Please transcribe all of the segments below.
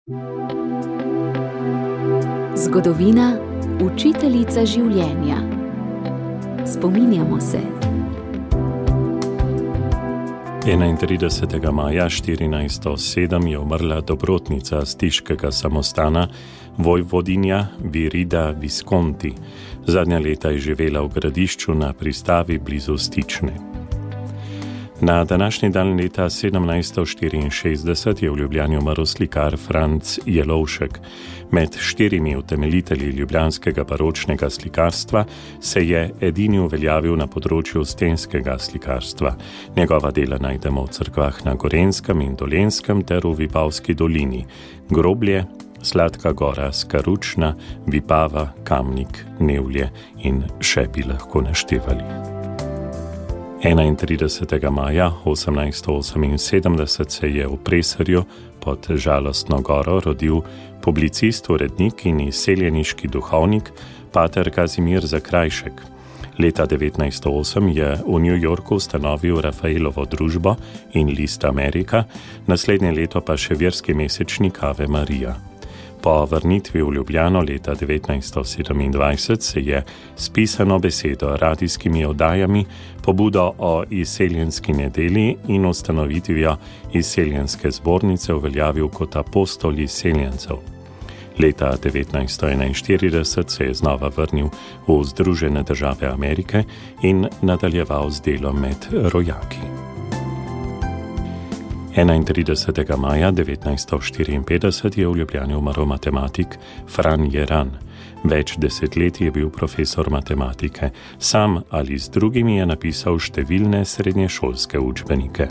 Zgodovina, učiteljica življenja. Spominjamo se. 31. maja 1407 je umrla dobrotnica Stiškega samostana, vojvodinja Virida Visconti. Zadnja leta je živela v Gradišču na pristavi blizu Stične. Na današnji dan leta 1764 je v Ljubljani umrl slikar Franc Jelovšek. Med 4 utemeljitelji ljubljanskega baročnega slikarstva se je edini uveljavil na področju stenskega slikarstva. Njegova dela najdemo v cerkvah na Gorenjskem in Dolenjskem ter v Vipavski dolini. Groblje, Sladka gora, Skaručna, Vipava, Kamnik, Nevlje in še bi lahko naštevali. 31. maja 1878 se je v Preserju pod Žalostno goro rodil publicist, urednik in izseljeniški duhovnik pater Kazimir Zakrajšek. Leta 1908 je v New Yorku ustanovil Rafaelovo družbo in list Amerika, naslednje leto pa še verski mesečnik Ave Marija. Po vrnitvi v Ljubljano leta 1927 se je s pisano besedo, radijskimi oddajami, pobudo o izseljenski nedelji in ustanovitvijo izseljenske zbornice uveljavil kot apostol izseljencev. Leta 1941 se je znova vrnil v Združene države Amerike in nadaljeval z delom med rojaki. 31. maja 1954 je v Ljubljani umrl matematik Fran Jeran. Več desetletij je bil profesor matematike. Sam ali z drugimi je napisal številne srednješolske učbenike.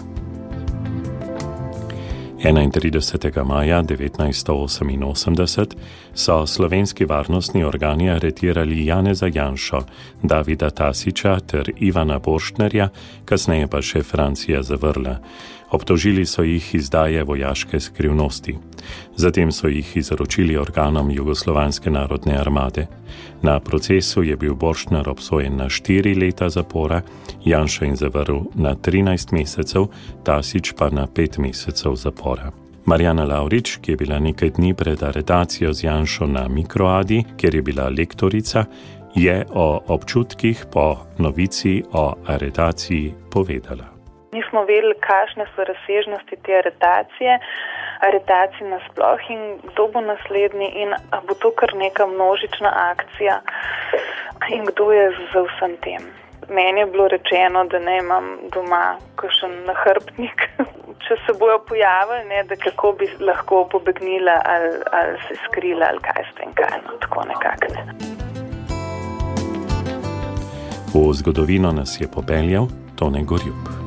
31. maja 1988 so slovenski varnostni organi aretirali Janeza Janšo, Davida Tasića ter Ivana Borštnerja, kasneje pa še Francija Zavrla. Obtožili so jih izdaje vojaške skrivnosti. Zatem so jih izročili organom Jugoslovanske narodne armade. Na procesu je bil Borštner obsojen na 4 leta zapora, Janšo in Zavrl na 13 mesecev, Tasić pa na 5 mesecev zapora. Marjana Lavrič, ki je bila nekaj dni pred aretacijo z Janšo na Mikroadi, kjer je bila lektorica, je o občutkih po novici o aretaciji povedala. Nismo vedeli, kakšne so razsežnosti te aretacij nasploh in kdo bo naslednji in a bo to kar neka množična akcija in kdo je za vsem tem. Meni je bilo rečeno, da ne imam doma kakšen nahrbtnik, če se bojo pojavili, ne, da kako bi lahko pobegnila ali se skrila ali kaj s tem kaj, no, tako nekako ne. V zgodovino nas je popeljal Tone Gorjup.